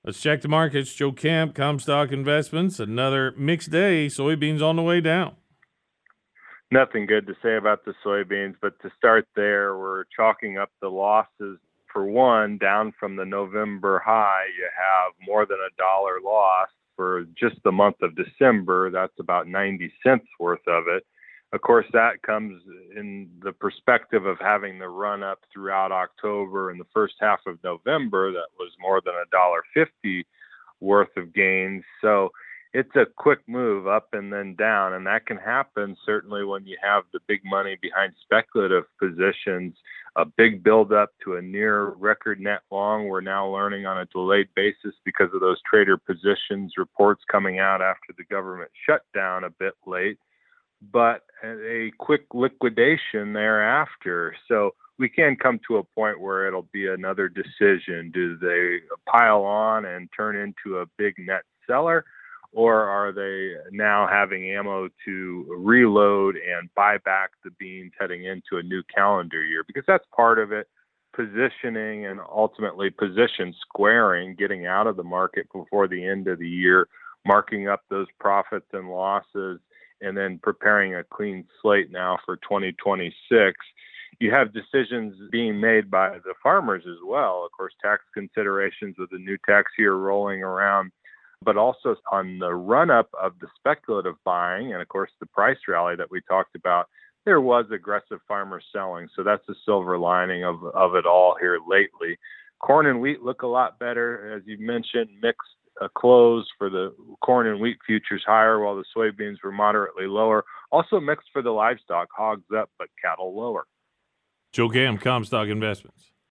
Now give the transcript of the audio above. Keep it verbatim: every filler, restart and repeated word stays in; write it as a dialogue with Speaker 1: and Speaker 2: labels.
Speaker 1: Let's check the markets. Joe Camp, Comstock Investments. Another mixed day. Soybeans on the way down.
Speaker 2: Nothing good to say about the soybeans, but to start there, we're chalking up the losses. For one, down from the November high, you have more than a dollar loss for just the month of December. That's about ninety cents worth of it. Of course, that comes in the perspective of having the run up throughout October and the first half of November. That was more than a dollar fifty worth of gains. So it's a quick move up and then down, and that can happen certainly when you have the big money behind speculative positions, a big buildup to a near record net long. We're now learning on a delayed basis because of those trader positions reports coming out after the government shut down a bit late, but a quick liquidation thereafter. So we can come to a point where it'll be another decision. Do they pile on and turn into a big net seller, or are they now having ammo to reload and buy back the beans heading into a new calendar year? Because that's part of it, positioning and ultimately position squaring, getting out of the market before the end of the year, marking up those profits and losses, and then preparing a clean slate now for twenty twenty-six. You have decisions being made by the farmers as well. Of course, tax considerations with the new tax year rolling around, but also on the run-up of the speculative buying and, of course, the price rally that we talked about, there was aggressive farmer selling. So that's the silver lining of, of it all here lately. Corn and wheat look a lot better. As you mentioned, mixed uh, close for the corn and wheat futures higher, while the soybeans were moderately lower. Also mixed for the livestock, hogs up, but cattle lower.
Speaker 1: Joe Camp, Comstock Investments.